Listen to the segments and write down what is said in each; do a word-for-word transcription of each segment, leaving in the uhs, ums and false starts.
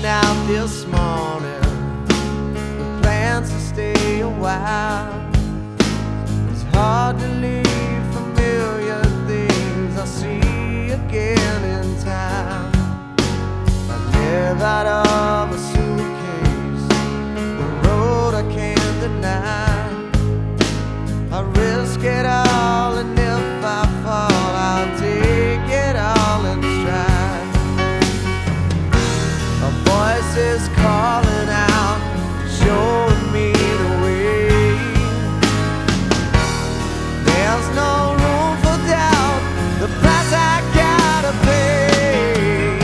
heading out this morning with plans to stay a while. It's hard to leave familiar things I see again in time. I live out of a suitcase, the road I can't deny. I risk it all, and if I fall, I'll take it all in stride. A voice is calling out, showing me the way. There's no room for doubt, the price I gotta pay.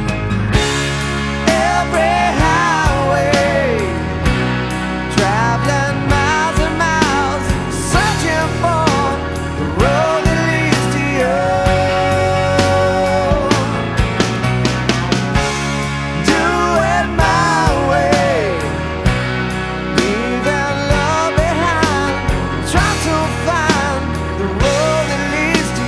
Every highway, traveling miles and miles, searching for the road that leads to you. Do it my way, leaving love behind, try to find the road that leads to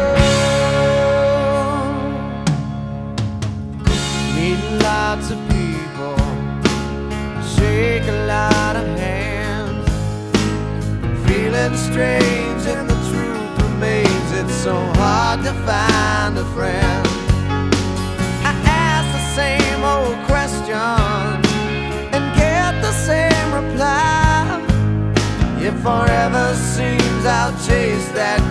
you. Meeting lots of people, shake a lot of hands, feeling strange and the truth remains, it's so hard to find a friend. I ask the same old question and get the same reply. If forever seems I'll chase that